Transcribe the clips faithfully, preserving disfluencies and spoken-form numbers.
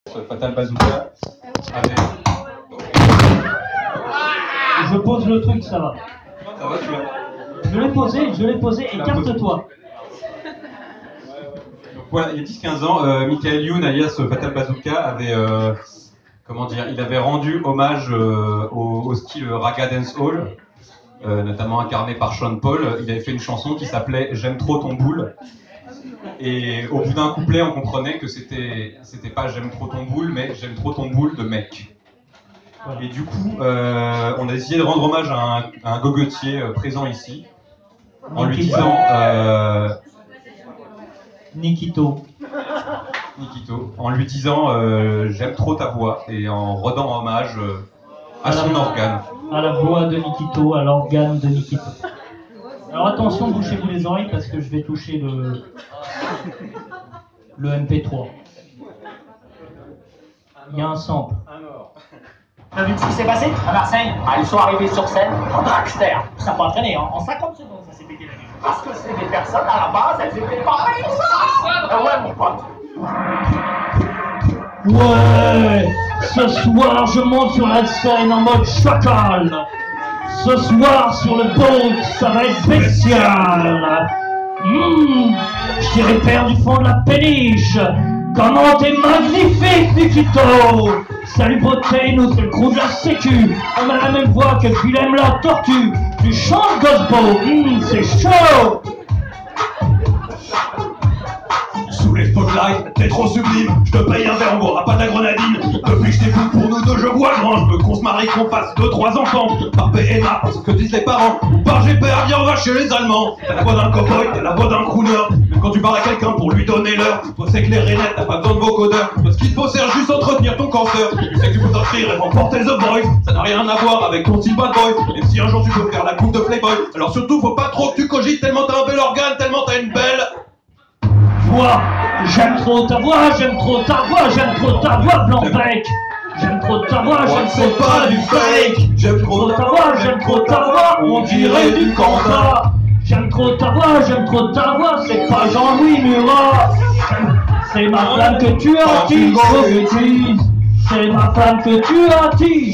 Fatal Bazooka avait... Je pose le truc, ça va. Ça va, tu vois. Je l'ai posé, je l'ai posé, écarte-toi. Donc voilà, il y a dix quinze ans, euh, Michael Youn, alias Fatal Bazooka, avait, euh, comment dire, il avait rendu hommage euh, au, au style Raga Dancehall, euh, notamment incarné par Sean Paul. Il avait fait une chanson qui s'appelait « J'aime trop ton boule ». Et au bout d'un couplet, on comprenait que c'était, c'était pas « J'aime trop ton boule », mais « J'aime trop ton boule » de mec. Et du coup, euh, on a décidé de rendre hommage à un, à un gogotier euh, présent ici, en lui disant... Euh, Nikito. Nikito, en lui disant euh, « J'aime trop ta voix » et en rendant hommage euh, à, à son la, organe. À la voix de Nikito, à l'organe de Nikito. Alors attention, bouchez-vous les oreilles parce que je vais toucher le, le M P trois. Il y a un sample. T'as vu ce qui s'est passé à Marseille? Ah, ils sont arrivés sur scène en dragster. Ça peut entraîner, hein. En cinquante secondes, ça s'est pété la gueule. Parce que c'est des personnes, à la base, elles étaient pareilles que ça. Ah ouais, mon pote. Ouais, ce soir, je monte sur la scène en mode chacal. Ce soir, sur le boat, ça va être spécial. Mmh, je dirais père du fond de la péniche. Comment t'es magnifique, Nikito! Salut beauté, nous c'est le crew de la sécu. On a la même voix que Willem la tortue. Tu chantes gospel, mmh, c'est chaud! Sous les spotlights, t'es trop sublime. Je te paye un verre, on boira pas de la grenadine. Depuis que je t'écoute pour nous deux, je vois grand. Je veux qu'on se marie, qu'on fasse deux, trois enfants. Par P M A, parce que disent les parents. Par G P A, viens, on va chez les Allemands. T'as la voix d'un cowboy, t'as la voix d'un crooner. Même quand tu parles à quelqu'un pour lui donner l'heure, faut s'éclairer net, t'as pas besoin de vocodeur. Parce qu'il te faut, c'est juste entretenir ton cancer. Tu sais que tu peux t'inscrire et remporter The Voice. Ça n'a rien à voir avec ton style bad boy. Même si un jour tu peux faire la coupe de Playboy. Alors surtout, faut pas trop que tu cogites tellement t'as un bel organe, tellement t'as une belle voix. J'aime trop ta voix, j'aime trop ta voix, j'aime trop ta voix, Blanc-Bec. J'aime trop ta voix, j'aime trop pas du fake. J'aime trop ta voix, j'aime trop ta voix, on dirait du Cantat. J'aime trop ta voix, j'aime trop ta voix, c'est pas Jean-Louis Murat. C'est ma flamme que tu attises, c'est ma flamme que tu attises.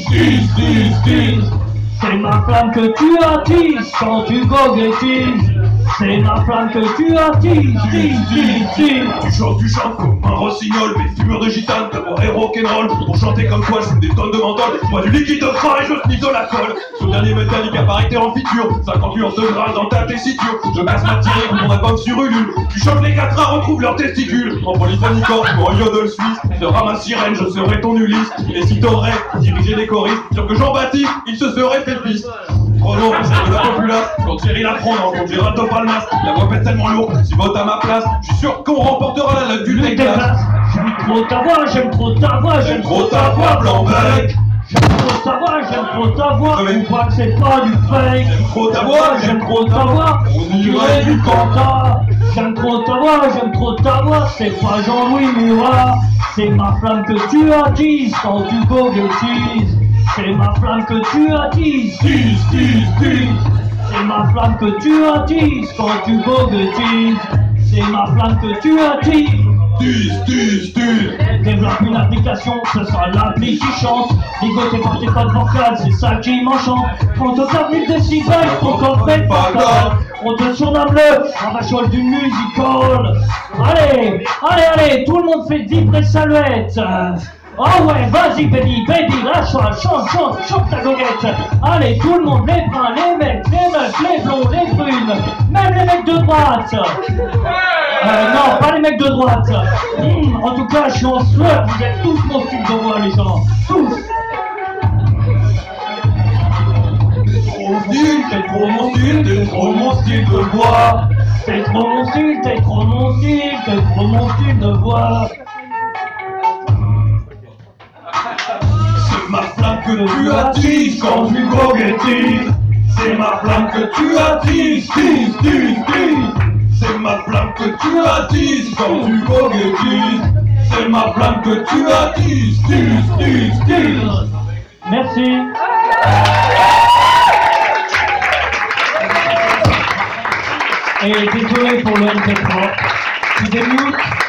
C'est ma flamme que tu attises quand tu goguettises. C'est ma flamme que tu attises, tise, tise, tise. Tu chantes, tu chantes comme un rossignol, mes fumures de gitane, ta voix est rock'n'roll. Pour chanter comme toi, je fume des tonnes de menthol. Moi du liquide de frein et je sniff de la colle. Sur le dernier métallique apparaît en feature, cinquante onces de gras dans ta tessiture. Je casse ma tirée pour mon album sur Ulule. Tu chantes les quatre A, retrouve leurs testicules. En polyphonicore, ou en yodel suisse, sera ma sirène, je serai ton Ulysse. Et si t'aurais dirigé les choristes, sûr que Jean-Baptiste, il se serait fait le fils. Chrono, c'est de la populace, quand Thierry Lafronde rencontre Géraldo Palmas, la voix pète tellement lourd, si vote à ma place, je suis sûr qu'on remportera la note du Texas. J'aime trop ta voix, j'aime trop ta voix, j'aime trop ta voix, Blanc-Bec. J'aime trop ta voix, j'aime trop ta voix, mais... on croit que c'est pas du fake. J'aime trop ta voix, j'aime trop ta voix, on dirait du Cantat. J'aime trop ta voix, j'aime trop ta voix, c'est pas Jean-Louis Murat. C'est ma flamme que tu attises quand tu goguettises. C'est ma flamme que tu attises, tise, tise, tise. C'est ma flamme que tu attises quand tu goguettises. C'est ma flamme que tu attises. Tise, tise, tise. Développe une application, ce sera l'appli qui chante. Ligoté par tes codes vocales, c'est ça qui m'enchante. Quand on t'a vu des décibels, ton corps fait pas grave. On te surnomme le ravachol du musical. Allez, allez, allez, tout le monde fait vibrer sa luette. Oh ouais, vas-y baby, baby, lâche-toi, chante, chante, chante ta goguette. Allez, tout le monde, les bruns, les mecs, les meufs, les blonds, les brunes, même les mecs de droite. Euh, non, pas les mecs de droite. Mmh, en tout cas, je suis en sueur, vous êtes tous mon style de voix, les gens. Tous. T'es trop mon style, t'es trop mon style, t'es trop mon style de voix. T'es trop mon style, t'es trop mon style, t'es trop mon style de voix. C'est ma flamme que tu attises quand tu goguettises. C'est ma flamme que tu attises, tise, tise, tise. C'est ma flamme que tu attises quand tu goguettises. C'est ma flamme que tu attises, tise, tise, tise. Merci. Et désolé pour le M P trois. Tu démutes.